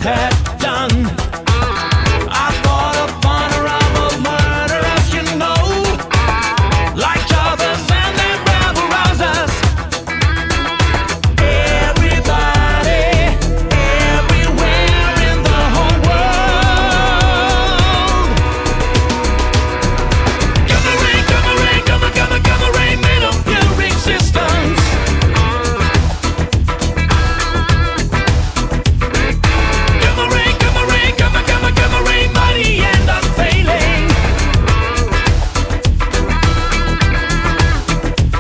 had done. I thought upon a rival murderers, you know, like Jarvis and their rabble rousers. Everybody, everywhere in the whole world. Gamma ray, gamma ray, gamma, gamma, gamma ray made of pure existence. Gamma ray, gamma ray, gamma, gamma, gamma ray, mighty and unfailing.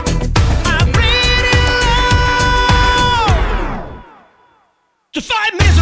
I really love to fight me.